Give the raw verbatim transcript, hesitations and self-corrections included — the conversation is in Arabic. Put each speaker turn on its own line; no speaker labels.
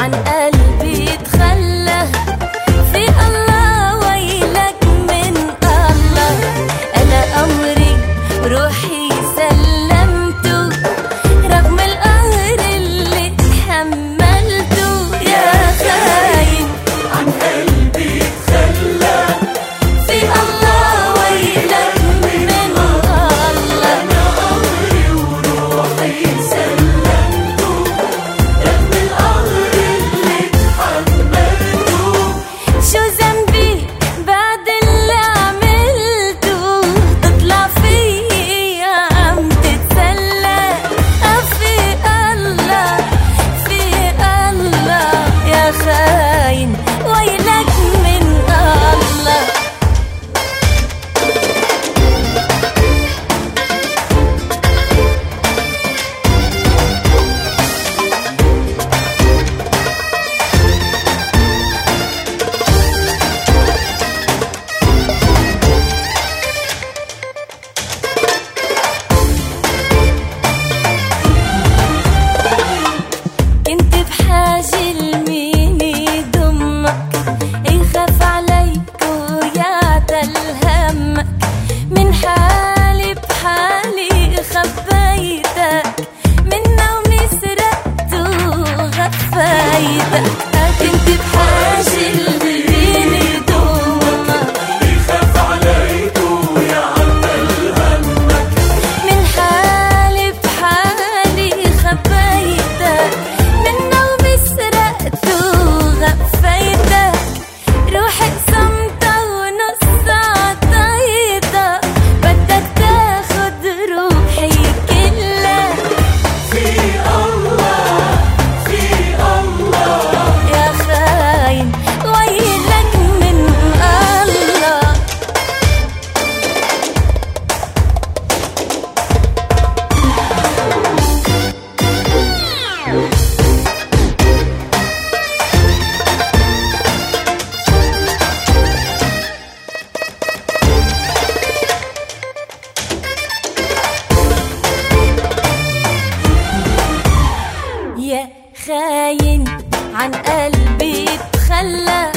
عن قلبي اتخلى. في الله ويلك من الله، أنا أمري روحي سلمته رغم القهر اللي تحملته. يا خاين
عن قلبي اتخلى،
في الله ويلك من الله،
أنا أمري وروحي سلمته رغم القهر اللي تحملته.
شو ذنبي بعد اللي عملته؟ تطلع فيا عم تتسلى. في الله في الله، يا خاين ويلك من الله. كنت بحاجة لمين يضمك، يخاف عليك ويعتل همك. من حالي بحالي خبيتك، من نومي سرقت وغفيتك. كنت بحاجة لمين يضمك،
يخاف عليك ويعمل همك.
من حالي بحالي خبيتك، من نومي سرقت وغفيتك. روحي صمتة ونص عطيتك، بدك تاخد روحي كلها.
في الله في الله،
يا خاين ويلك من الله. يا خاين عن قلبي اتخلى.